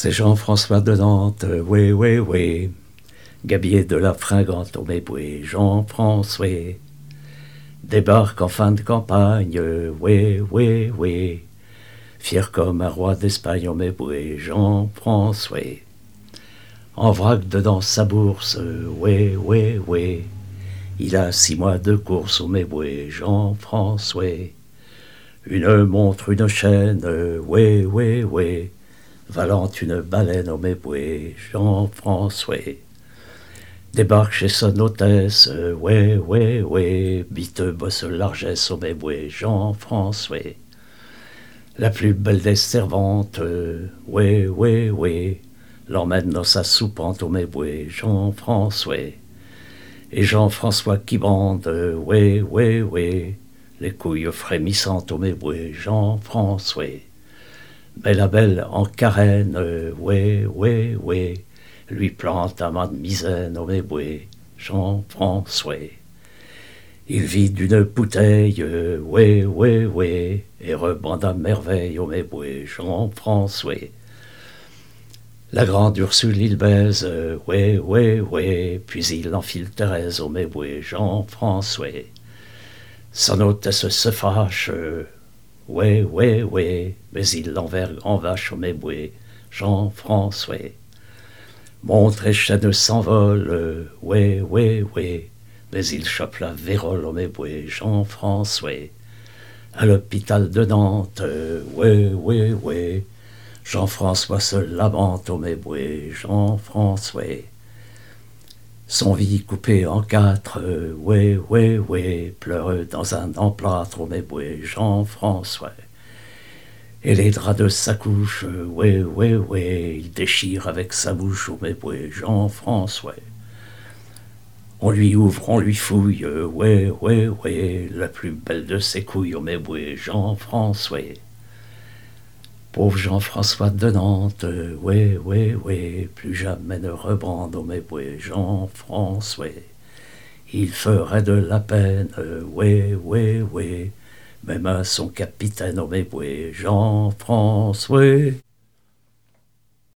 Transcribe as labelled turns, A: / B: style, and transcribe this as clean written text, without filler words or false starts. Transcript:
A: C'est Jean-François de Nantes, oui, oui, oui. Gabier de la fringante au méboué, Jean-François. Débarque en fin de campagne, oui, oui, oui. Fier comme un roi d'Espagne au méboué, Jean-François. En vrac dedans sa bourse, oui, oui, oui. Il a 6 mois de course au méboué, Jean-François. Une montre, une chaîne, oui, oui, oui. Valant une baleine au méboué, Jean-François. Débarque chez son hôtesse, ouais, ouais, ouais, biteux bosse largesse au méboué, Jean-François. La plus belle des servantes, ouais, ouais, ouais, l'emmène dans sa soupente au méboué, Jean-François. Et Jean-François qui bande, ouais, ouais, ouais, les couilles frémissantes au méboué, Jean-François. Mais la belle en carène, ouais, ouais, ouais, lui plante un main de misaine au méboué, Jean-François. Il vide une bouteille, ouais, ouais, ouais, et rebande à merveille au méboué, Jean-François. La grande Ursule il baise, ouais, ouais, ouais, puis il enfile Thérèse au méboué, Jean-François. Son hôtesse se fâche, ouais, ouais, ouais, mais il l'envergue en vache au méboué, Jean-François. Montre et chaîne s'envole, ouais, ouais, ouais, mais il chope la vérole au méboué, Jean-François. À l'hôpital de Nantes, ouais, ouais, ouais, Jean-François se lamente au méboué, Jean-François. Son vie coupée en 4, ouais, ouais, ouais, pleureux dans un emplâtre au méboué, Jean-François. Et les draps de sa couche, ouais, ouais, ouais, il déchire avec sa bouche au méboué, Jean-François. On lui ouvre, on lui fouille, ouais, ouais, ouais, la plus belle de ses couilles au méboué, Jean-François. Pauvre Jean-François de Nantes, ouais, ouais, ouais, plus jamais ne rebande au méboué, Jean-François. Il ferait de la peine, ouais, ouais, ouais, même à son capitaine au méboué, Jean-François.